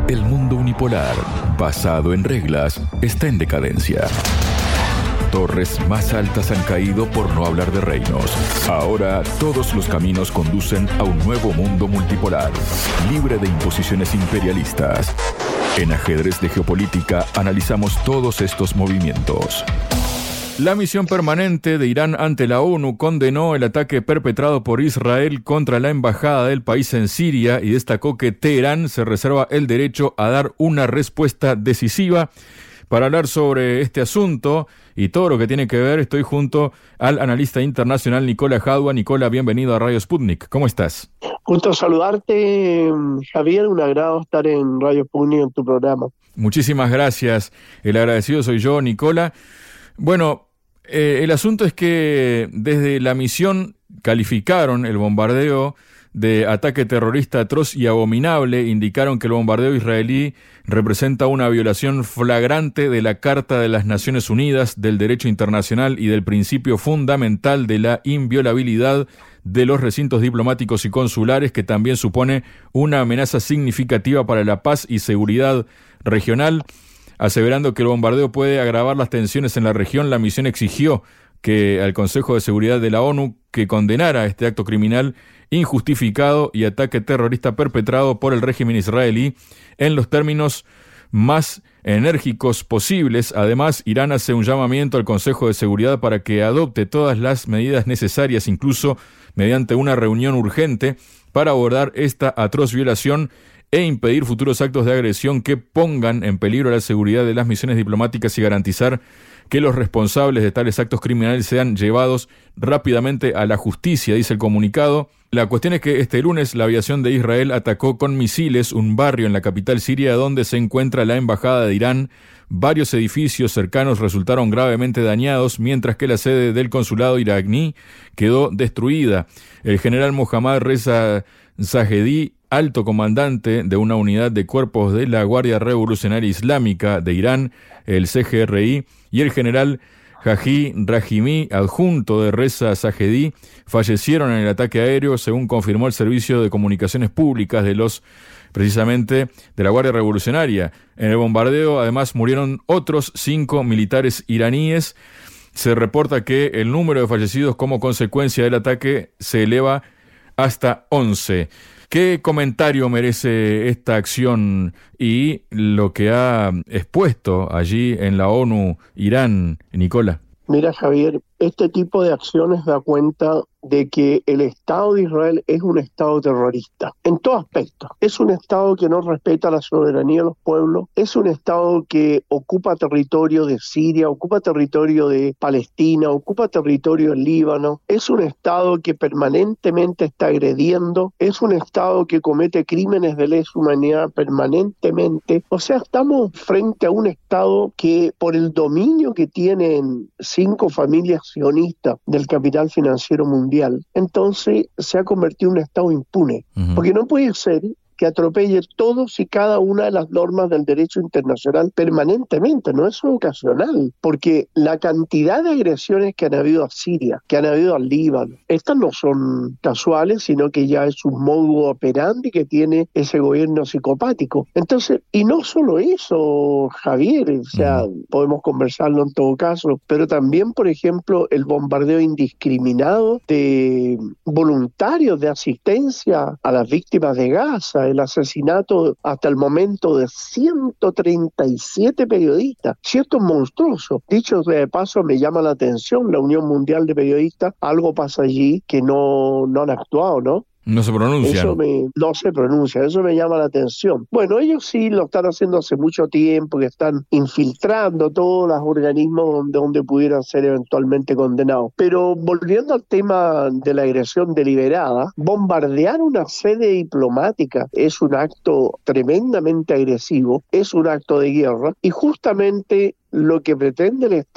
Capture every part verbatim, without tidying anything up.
El mundo unipolar, basado en reglas, está en decadencia. Torres más altas han caído por no hablar de reinos. Ahora todos los caminos conducen a un nuevo mundo multipolar, libre de imposiciones imperialistas. En Ajedrez de Geopolítica analizamos todos estos movimientos. La misión permanente de Irán ante la ONU condenó el ataque perpetrado por Israel contra la embajada del país en Siria y destacó que Teherán se reserva el derecho a dar una respuesta decisiva. Para hablar sobre este asunto y todo lo que tiene que ver, estoy junto al analista internacional Nicola Jadua. Nicola, bienvenido a Radio Sputnik. ¿Cómo estás? Gusto saludarte, Javier. Un agrado estar en Radio Sputnik en tu programa. Muchísimas gracias. El agradecido soy yo, Nicola. Bueno, eh, el asunto es que desde la misión calificaron el bombardeo de ataque terrorista atroz y abominable, indicaron que el bombardeo israelí representa una violación flagrante de la Carta de las Naciones Unidas, del derecho internacional y del principio fundamental de la inviolabilidad de los recintos diplomáticos y consulares, que también supone una amenaza significativa para la paz y seguridad regional. Aseverando que el bombardeo puede agravar las tensiones en la región, la misión exigió que al Consejo de Seguridad de la ONU que condenara este acto criminal injustificado y ataque terrorista perpetrado por el régimen israelí en los términos más enérgicos posibles. Además, Irán hace un llamamiento al Consejo de Seguridad para que adopte todas las medidas necesarias, incluso mediante una reunión urgente, para abordar esta atroz violación e impedir futuros actos de agresión que pongan en peligro la seguridad de las misiones diplomáticas y garantizar que los responsables de tales actos criminales sean llevados rápidamente a la justicia, dice el comunicado. La cuestión es que este lunes la aviación de Israel atacó con misiles un barrio en la capital siria donde se encuentra la embajada de Irán. Varios edificios cercanos resultaron gravemente dañados, mientras que la sede del consulado iraní quedó destruida. El general Mohammad Reza Zahedi, alto comandante de una unidad de cuerpos de la Guardia Revolucionaria Islámica de Irán, el C G R I, y el general Haji Rahimi, adjunto de Reza Zahedi, fallecieron en el ataque aéreo, según confirmó el Servicio de Comunicaciones Públicas de los, precisamente, de la Guardia Revolucionaria. En el bombardeo, además, murieron otros cinco militares iraníes. Se reporta que el número de fallecidos como consecuencia del ataque se eleva hasta once. ¿Qué comentario merece esta acción y lo que ha expuesto allí en la ONU Irán, Nicola? Mira, Javier, este tipo de acciones da cuenta de que el Estado de Israel es un Estado terrorista, en todo aspecto. Es un Estado que no respeta la soberanía de los pueblos, es un Estado que ocupa territorio de Siria, ocupa territorio de Palestina, ocupa territorio del Líbano, es un Estado que permanentemente está agrediendo, es un Estado que comete crímenes de lesa humanidad permanentemente. O sea, estamos frente a un Estado que, por el dominio que tienen cinco familias sionistas del capital financiero mundial, entonces se ha convertido en un Estado impune, uh-huh. Porque no puede ser que atropelle todos y cada una de las normas del derecho internacional permanentemente, no es ocasional, porque la cantidad de agresiones que han habido a Siria, que han habido al Líbano, estas no son casuales, sino que ya es un modus operandi que tiene ese gobierno psicopático. Entonces, y no solo eso, Javier, o sea, uh-huh. podemos conversarlo en todo caso, pero también, por ejemplo, el bombardeo indiscriminado de voluntarios de asistencia a las víctimas de Gaza, el asesinato hasta el momento de ciento treinta y siete periodistas. Si esto es monstruoso. Dicho de paso, me llama la atención la Unión Mundial de Periodistas. Algo pasa allí que no, no han actuado, ¿no? No se pronuncia. Eso me, no se pronuncia, eso me llama la atención. Bueno, ellos sí lo están haciendo hace mucho tiempo, que están infiltrando todos los organismos donde, donde pudieran ser eventualmente condenados. Pero volviendo al tema de la agresión deliberada, bombardear una sede diplomática es un acto tremendamente agresivo, es un acto de guerra, y justamente lo que pretende el Estado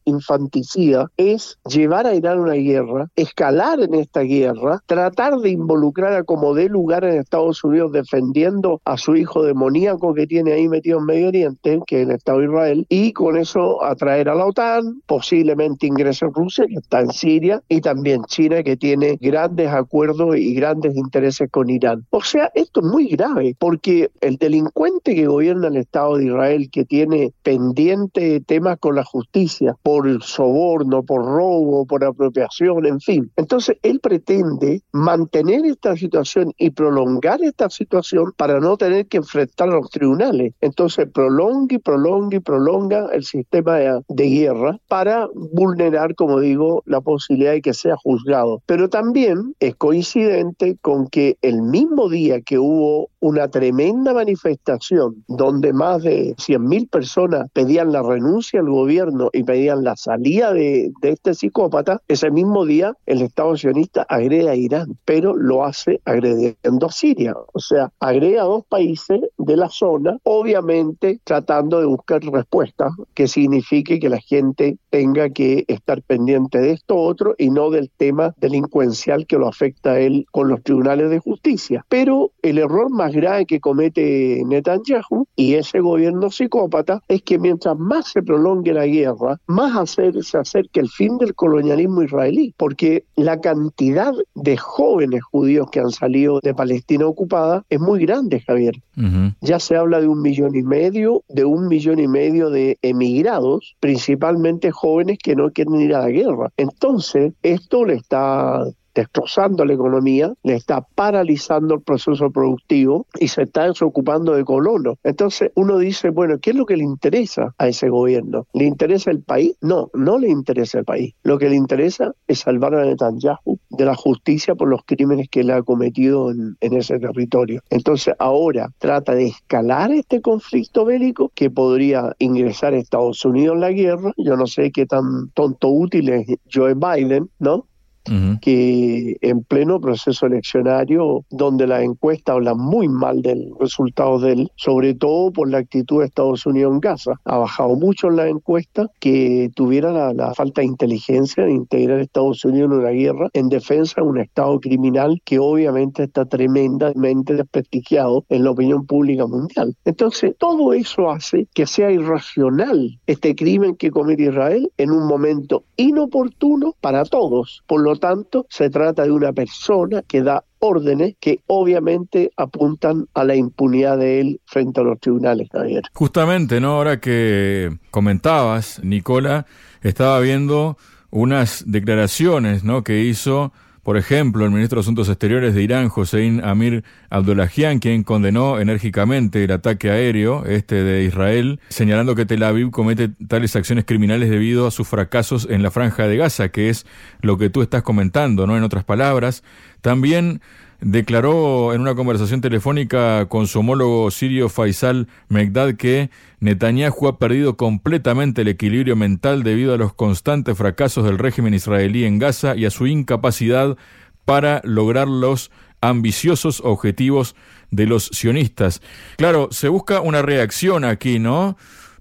infanticida es llevar a Irán a una guerra, escalar en esta guerra, tratar de involucrar a como dé lugar en Estados Unidos defendiendo a su hijo demoníaco que tiene ahí metido en Medio Oriente, que es el Estado de Israel, y con eso atraer a la OTAN, posiblemente ingrese Rusia, que está en Siria, y también China, que tiene grandes acuerdos y grandes intereses con Irán. O sea, esto es muy grave, porque el delincuente que gobierna el Estado de Israel, que tiene pendiente temas con la justicia, por soborno, por robo, por apropiación, en fin. Entonces, él pretende mantener esta situación y prolongar esta situación para no tener que enfrentar a los tribunales. Entonces, prolonga y prolonga y prolonga el sistema de, de guerra para vulnerar, como digo, la posibilidad de que sea juzgado. Pero también es coincidente con que el mismo día que hubo una tremenda manifestación donde más de cien mil personas pedían la renuncia al gobierno y pedían la salida de, de este psicópata, ese mismo día el Estado sionista agrede a Irán, pero lo hace agrediendo a Siria. O sea, agrede a dos países de la zona, obviamente tratando de buscar respuestas que signifique que la gente tenga que estar pendiente de esto otro y no del tema delincuencial que lo afecta a él con los tribunales de justicia. Pero el error más grave que comete Netanyahu y ese gobierno psicópata es que mientras más se prolongue la guerra, más hacer, se acerca el fin del colonialismo israelí, porque la cantidad de jóvenes judíos que han salido de Palestina ocupada es muy grande, Javier. Uh-huh. Ya se habla de un millón y medio, de un millón y medio de emigrados, principalmente jóvenes que no quieren ir a la guerra. Entonces, esto le está destrozando la economía, le está paralizando el proceso productivo y se está desocupando de colonos. Entonces uno dice, bueno, ¿qué es lo que le interesa a ese gobierno? ¿Le interesa el país? No, no le interesa el país. Lo que le interesa es salvar a Netanyahu de la justicia por los crímenes que le ha cometido en, en ese territorio. Entonces ahora trata de escalar este conflicto bélico que podría ingresar a Estados Unidos en la guerra. Yo no sé qué tan tonto útil es Joe Biden, ¿no? Uh-huh. Que en pleno proceso eleccionario, donde las encuestas hablan muy mal del resultado de él, sobre todo por la actitud de Estados Unidos en Gaza. Ha bajado mucho en las encuestas, que tuviera la, la falta de inteligencia de integrar a Estados Unidos en una guerra en defensa de un Estado criminal que obviamente está tremendamente desprestigiado en la opinión pública mundial. Entonces, todo eso hace que sea irracional este crimen que comete Israel en un momento inoportuno para todos. Por lo tanto, se trata de una persona que da órdenes que obviamente apuntan a la impunidad de él frente a los tribunales, Javier. Justamente, ¿no? Ahora que comentabas, Nicola, estaba viendo unas declaraciones, ¿no?, que hizo, por ejemplo, el ministro de Asuntos Exteriores de Irán, Hossein Amir Abdollahian, quien condenó enérgicamente el ataque aéreo este de Israel, señalando que Tel Aviv comete tales acciones criminales debido a sus fracasos en la Franja de Gaza, que es lo que tú estás comentando, ¿no? En otras palabras, también declaró en una conversación telefónica con su homólogo sirio Faisal Mekdad que Netanyahu ha perdido completamente el equilibrio mental debido a los constantes fracasos del régimen israelí en Gaza y a su incapacidad para lograr los ambiciosos objetivos de los sionistas. Claro, se busca una reacción aquí, ¿no?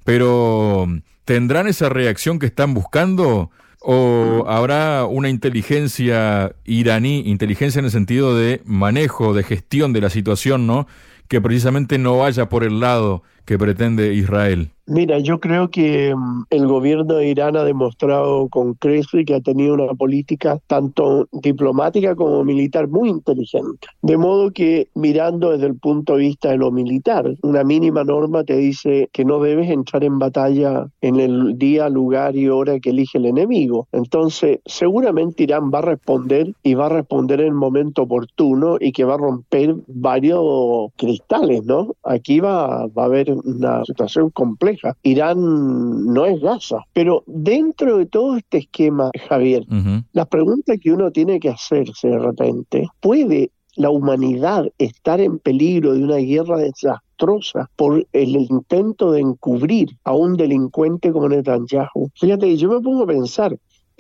Pero ¿tendrán esa reacción que están buscando? ¿O habrá una inteligencia iraní, inteligencia en el sentido de manejo, de gestión de la situación, ¿no?, que precisamente no vaya por el lado que pretende Israel? Mira, yo creo que um, el gobierno de Irán ha demostrado con creces que ha tenido una política tanto diplomática como militar muy inteligente. De modo que, mirando desde el punto de vista de lo militar, una mínima norma te dice que no debes entrar en batalla en el día, lugar y hora que elige el enemigo. Entonces, seguramente Irán va a responder y va a responder en el momento oportuno y que va a romper varios cristales, ¿no? Aquí va, va a haber una situación compleja. Irán no es Gaza, pero dentro de todo este esquema, Javier, uh-huh. la pregunta que uno tiene que hacerse de repente, ¿puede la humanidad estar en peligro de una guerra desastrosa por el intento de encubrir a un delincuente como Netanyahu? Fíjate, yo me pongo a pensar,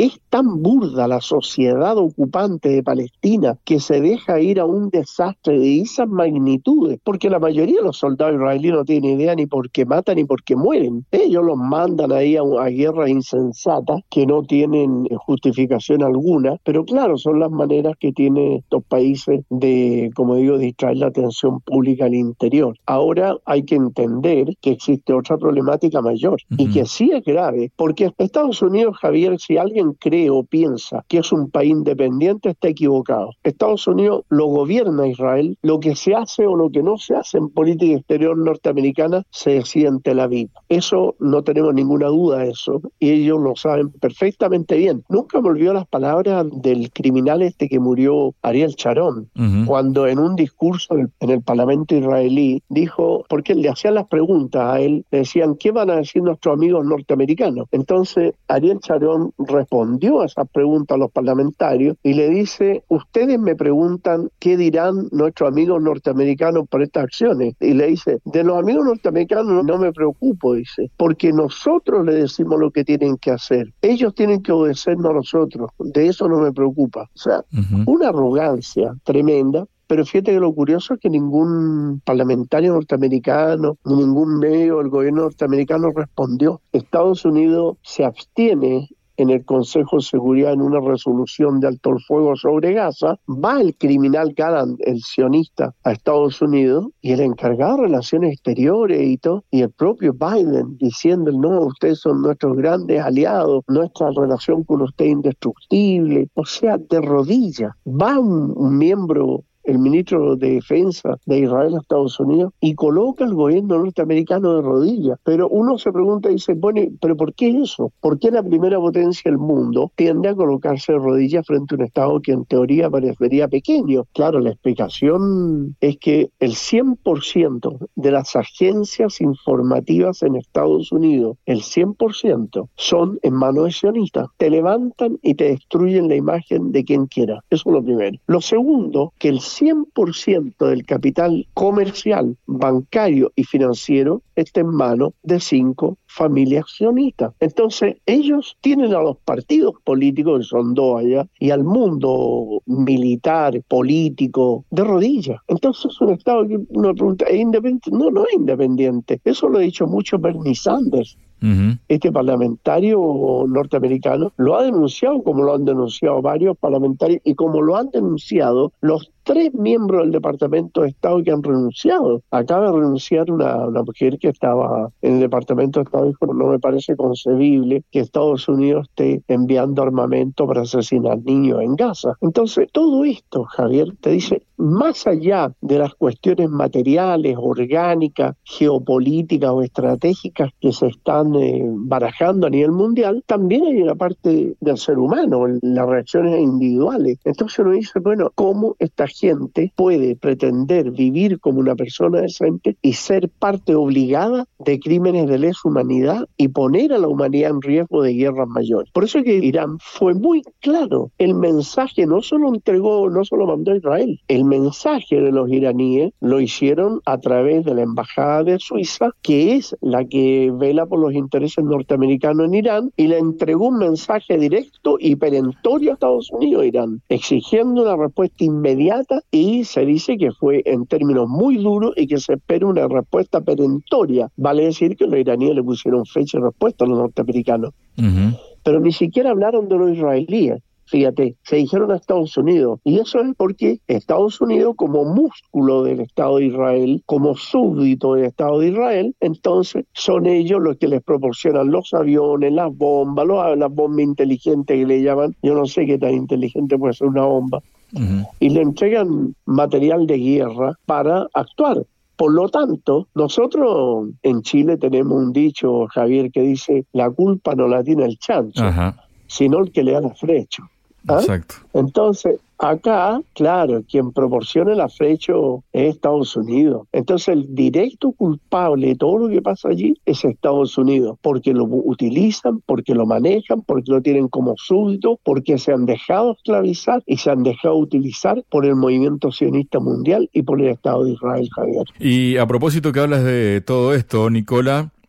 es tan burda la sociedad ocupante de Palestina que se deja ir a un desastre de esas magnitudes, porque la mayoría de los soldados israelíes no tienen idea ni por qué matan ni por qué mueren. Ellos los mandan ahí a, a guerras insensatas que no tienen justificación alguna, pero claro, son las maneras que tienen estos países de, como digo, distraer la atención pública al interior. Ahora hay que entender que existe otra problemática mayor uh-huh. y que sí es grave, porque Estados Unidos, Javier, si alguien cree o piensa que es un país independiente, está equivocado. Estados Unidos lo gobierna Israel, lo que se hace o lo que no se hace en política exterior norteamericana se decide en Tel Aviv. Eso no tenemos ninguna duda de eso, y ellos lo saben perfectamente bien. Nunca me olvidó las palabras del criminal este que murió, Ariel Sharon, uh-huh. cuando en un discurso en el Parlamento israelí dijo, porque le hacían las preguntas a él, le decían, ¿qué van a decir nuestros amigos norteamericanos? Entonces Ariel Sharon respondió a esas preguntas a los parlamentarios y le dice, ustedes me preguntan qué dirán nuestros amigos norteamericanos por estas acciones, y le dice, de los amigos norteamericanos no me preocupo, dice, porque nosotros le decimos lo que tienen que hacer, ellos tienen que obedecernos a nosotros, de eso no me preocupa. O sea, uh-huh. una arrogancia tremenda. Pero fíjate que lo curioso es que ningún parlamentario norteamericano, ni ningún medio del gobierno norteamericano respondió. Estados Unidos se abstiene en el Consejo de Seguridad en una resolución de alto el fuego sobre Gaza. Va el criminal Gallant, el sionista, a Estados Unidos, y el encargado de Relaciones Exteriores y todo, y el propio Biden diciendo, no, ustedes son nuestros grandes aliados, nuestra relación con usted es indestructible. O sea, de rodillas. Va un, un miembro, el ministro de Defensa de Israel a Estados Unidos, y coloca al gobierno norteamericano de rodillas. Pero uno se pregunta y dice, bueno, ¿pero por qué eso? ¿Por qué la primera potencia del mundo tiende a colocarse de rodillas frente a un Estado que en teoría parecería pequeño? Claro, la explicación es que el cien por ciento de las agencias informativas en Estados Unidos, el cien por ciento, son en manos de sionistas. Te levantan y te destruyen la imagen de quien quiera. Eso es lo primero. Lo segundo, que el cien por ciento del capital comercial, bancario y financiero está en manos de cinco familias sionistas. Entonces, ellos tienen a los partidos políticos, que son dos allá, y al mundo militar, político, de rodillas. Entonces, un Estado que uno pregunta, ¿es independiente? No, no es independiente. Eso lo ha dicho mucho Bernie Sanders. Uh-huh. Este parlamentario norteamericano lo ha denunciado, como lo han denunciado varios parlamentarios, y como lo han denunciado los tres miembros del Departamento de Estado que han renunciado. Acaba de renunciar una, una mujer que estaba en el Departamento de Estado y dijo, no me parece concebible que Estados Unidos esté enviando armamento para asesinar niños en Gaza. Entonces, todo esto, Javier, te dice, más allá de las cuestiones materiales, orgánicas, geopolíticas o estratégicas que se están eh, barajando a nivel mundial, también hay una parte del ser humano, las reacciones individuales. Entonces uno dice, bueno, ¿cómo esta gente puede pretender vivir como una persona decente y ser parte obligada de crímenes de lesa humanidad y poner a la humanidad en riesgo de guerras mayores? Por eso es que Irán fue muy claro. El mensaje no solo entregó, no solo mandó a Israel, el mensaje de los iraníes lo hicieron a través de la Embajada de Suiza, que es la que vela por los intereses norteamericanos en Irán, y le entregó un mensaje directo y perentorio a Estados Unidos, Irán, exigiendo una respuesta inmediata, y se dice que fue en términos muy duros y que se espera una respuesta perentoria. Vale decir que los iraníes le pusieron fecha y respuesta a los norteamericanos. Uh-huh. Pero ni siquiera hablaron de los israelíes. Fíjate, se dijeron a Estados Unidos, y eso es porque Estados Unidos, como músculo del Estado de Israel, como súbdito del Estado de Israel, entonces son ellos los que les proporcionan los aviones, las bombas, los, las bombas inteligentes que le llaman. Yo no sé qué tan inteligente puede ser una bomba. Uh-huh. Y le entregan material de guerra para actuar. Por lo tanto, nosotros en Chile tenemos un dicho, Javier, que dice, la culpa no la tiene el chancho, uh-huh. sino el que le da la flecha. ¿Ah? Exacto. Entonces, acá, claro, quien proporciona el afrecho es Estados Unidos. Entonces, el directo culpable de todo lo que pasa allí es Estados Unidos, porque lo utilizan, porque lo manejan, porque lo tienen como súbdito, porque se han dejado esclavizar y se han dejado utilizar por el movimiento sionista mundial y por el Estado de Israel, Javier. Y a propósito que hablas de todo esto, Nicola,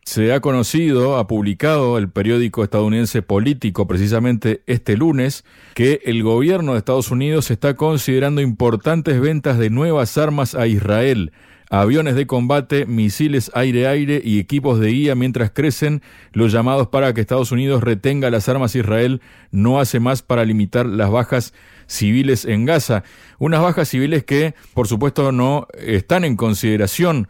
Se ha conocido, ha publicado el periódico estadounidense Político precisamente este lunes, que el gobierno de Estados Unidos está considerando importantes ventas de nuevas armas a Israel, aviones de combate, misiles aire-aire y equipos de guía, mientras crecen los llamados para que Estados Unidos retenga las armas. Israel no hace más para limitar las bajas civiles en Gaza. Unas bajas civiles que, por supuesto, no están en consideración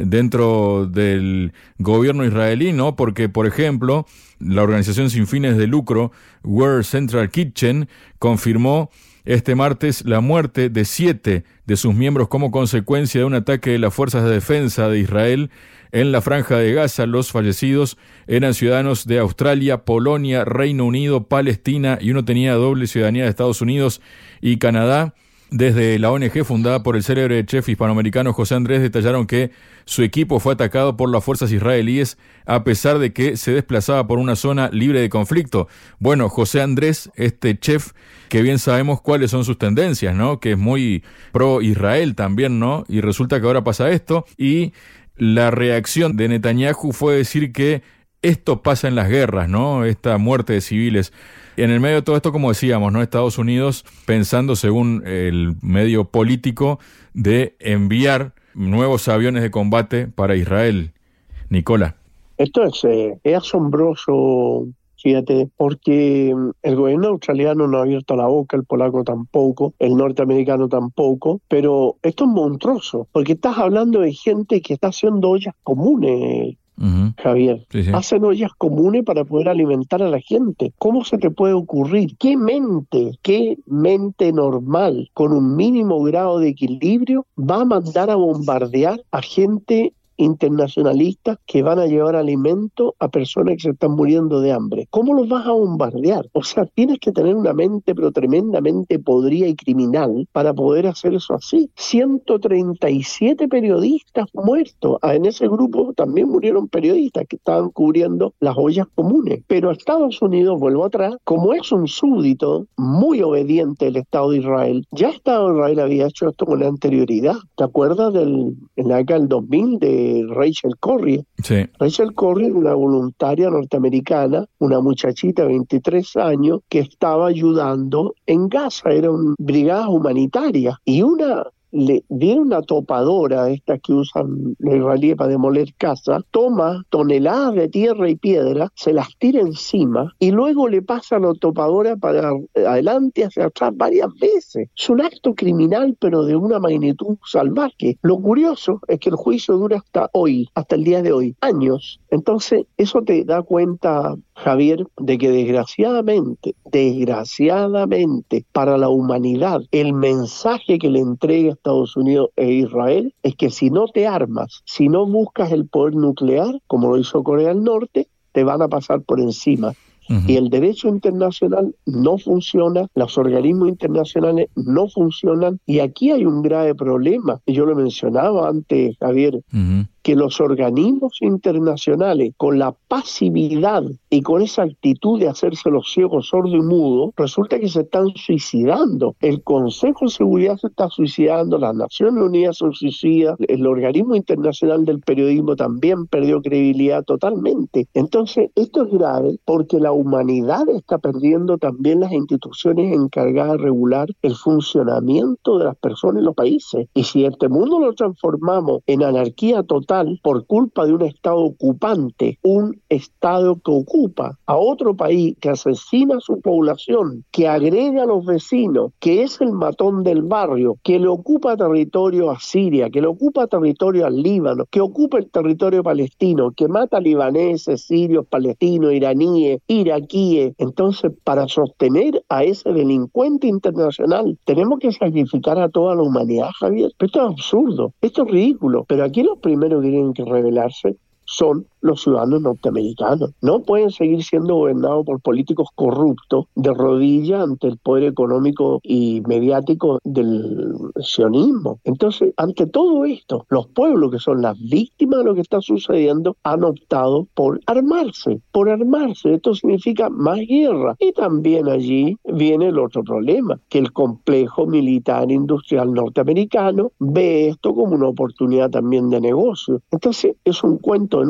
dentro del gobierno israelí, ¿no? Porque, por ejemplo, la organización sin fines de lucro World Central Kitchen confirmó este martes la muerte de siete de sus miembros como consecuencia de un ataque de las fuerzas de defensa de Israel en la Franja de Gaza. Los fallecidos eran ciudadanos de Australia, Polonia, Reino Unido, Palestina, y uno tenía doble ciudadanía de Estados Unidos y Canadá. Desde la O N G fundada por el célebre chef hispanoamericano José Andrés detallaron que su equipo fue atacado por las fuerzas israelíes a pesar de que se desplazaba por una zona libre de conflicto. Bueno, José Andrés, este chef, que bien sabemos cuáles son sus tendencias, ¿no? Que es muy pro-Israel también, ¿no? Y resulta que ahora pasa esto, y la reacción de Netanyahu fue decir que esto pasa en las guerras, ¿no? Esta muerte de civiles. En el medio de todo esto, como decíamos, ¿no? Estados Unidos pensando, según el medio político, de enviar nuevos aviones de combate para Israel. Nicola. Esto es, eh, es asombroso, fíjate, porque el gobierno australiano no ha abierto la boca, el polaco tampoco, el norteamericano tampoco, pero esto es monstruoso, porque estás hablando de gente que está haciendo ollas comunes. Uh-huh. Javier, sí, sí. Hacen ollas comunes para poder alimentar a la gente. ¿Cómo se te puede ocurrir? ¿Qué mente, qué mente normal, con un mínimo grado de equilibrio, va a mandar a bombardear a gente internacionalistas que van a llevar alimento a personas que se están muriendo de hambre? ¿Cómo los vas a bombardear? O sea, tienes que tener una mente pero tremendamente podrida y criminal para poder hacer eso así. ciento treinta y siete periodistas muertos. Ah, en ese grupo también murieron periodistas que estaban cubriendo las ollas comunes. Pero Estados Unidos, vuelvo atrás, como es un súbdito muy obediente del Estado de Israel, ya el Estado de Israel había hecho esto con anterioridad. ¿Te acuerdas del, en la década del dos mil de Rachel Corrie? Sí. Rachel Corrie, una voluntaria norteamericana, una muchachita de veintitrés años que estaba ayudando en Gaza, era una brigada humanitaria, y una le dieron una topadora, estas que usan los israelíes para demoler casas, toma toneladas de tierra y piedra, se las tira encima y luego le pasa la topadora para adelante, hacia atrás varias veces. Es un acto criminal, pero de una magnitud salvaje. Lo curioso es que el juicio dura hasta hoy, hasta el día de hoy, años. Entonces, eso te da cuenta, Javier, de que desgraciadamente, desgraciadamente para la humanidad, el mensaje que le entrega Estados Unidos e Israel es que si no te armas, si no buscas el poder nuclear, como lo hizo Corea del Norte, te van a pasar por encima. Uh-huh. Y el derecho internacional no funciona, los organismos internacionales no funcionan, y aquí hay un grave problema. Yo lo mencionaba antes, Javier, uh-huh. que los organismos internacionales, con la pasividad y con esa actitud de hacerse los ciegos, sordos y mudos, resulta que se están suicidando. El Consejo de Seguridad se está suicidando, las Naciones Unidas se suicidan, el organismo internacional del periodismo también perdió credibilidad totalmente. Entonces, esto es grave porque la humanidad está perdiendo también las instituciones encargadas de regular el funcionamiento de las personas en los países. Y si este mundo lo transformamos en anarquía total por culpa de un Estado ocupante, un Estado que ocupa a otro país, que asesina a su población, que agrede a los vecinos, que es el matón del barrio, que le ocupa territorio a Siria, que le ocupa territorio al Líbano, que ocupa el territorio palestino, que mata libaneses, sirios, palestinos, iraníes, iraquíes. Entonces, para sostener a ese delincuente internacional, tenemos que sacrificar a toda la humanidad, Javier. Esto es absurdo, esto es ridículo, pero aquí los primeros que tienen que rebelarse son los ciudadanos norteamericanos. No pueden seguir siendo gobernados por políticos corruptos de rodillas ante el poder económico y mediático del sionismo. Entonces, ante todo esto, los pueblos que son las víctimas de lo que está sucediendo han optado por armarse, por armarse. Esto significa más guerra. Y también allí viene el otro problema, que el complejo militar industrial norteamericano ve esto como una oportunidad también de negocio. Entonces, es un cuento de nunca acabar.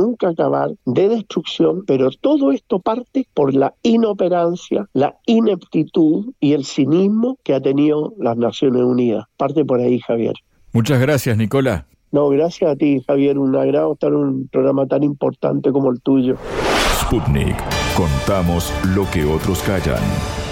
acabar, de destrucción, pero todo esto parte por la inoperancia, la ineptitud y el cinismo que ha tenido las Naciones Unidas. Parte por ahí, Javier. Muchas gracias, Nicola. No, gracias a ti, Javier. Un agrado estar en un programa tan importante como el tuyo. Sputnik. Contamos lo que otros callan.